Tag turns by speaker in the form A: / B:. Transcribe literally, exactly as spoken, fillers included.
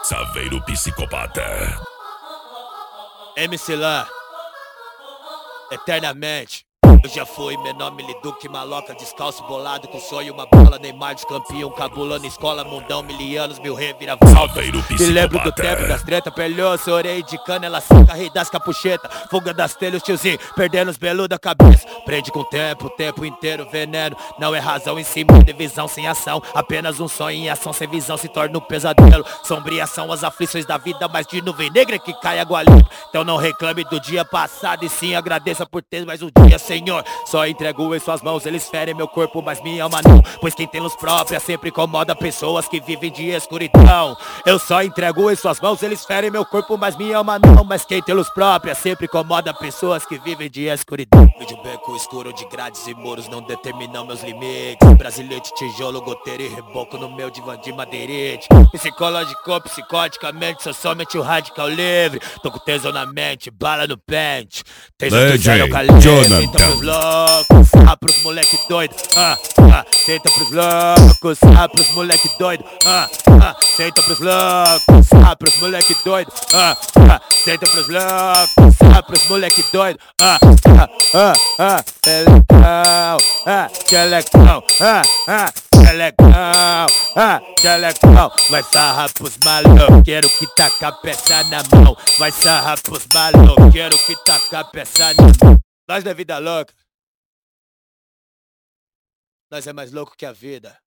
A: Saveiro psicopata.
B: M C Lan, eternamente. Eu já fui menor miliduque, maloca, descalço, bolado com sonho, uma bola, Neymar descampeão, cabulando escola, mundão, mil anos, mil reviravoltas. Me lembro do tempo das treta, perlhoço, orei de cana, ela seca, rei das capuchetas, fuga das telhas, tiozinho, perdendo os belos da cabeça. Prende com o tempo, o tempo inteiro, veneno, não é razão em cima de visão sem ação, apenas um sonho em ação sem visão se torna um pesadelo. Sombria são as aflições da vida, mas de nuvem negra que cai água limpa. Então não reclame do dia passado e sim agradeça por ter mais um dia, Senhor. Só entrego em suas mãos, eles ferem meu corpo, mas minha alma não. Pois quem tem luz própria sempre incomoda pessoas que vivem de escuridão. Eu só entrego em suas mãos, eles ferem meu corpo, mas minha alma não. Mas quem tem luz própria sempre incomoda pessoas que vivem de escuridão. De beco escuro, de grades e muros não determinam meus limites. Brasilete, tijolo, goteiro e reboco no meu divã de madeirite. Psicológico, psicoticamente, sou somente o radical livre. Tô com tesão na mente, bala no pente. Tesão do zero calibre,
A: Jonathan.
B: loucos, ah, pros moleque doido, ah, ah, senta pros loucos, ah, pros moleque doido, ah, ah, senta pros loucos, ah, pros moleque doido, ah, ah, senta pros loucos, ah, pros moleque doido, ah, ah, ah, ah, é legal, ah, que é legal, ah, ah, que é legal, ah, que é legal, vai sarrar pros maloqueiros que tá com a peça na mão, vai sarrar pros maloqueiros que tá com a peça na mão. Nós não é vida louca. Nós é mais louco que a vida.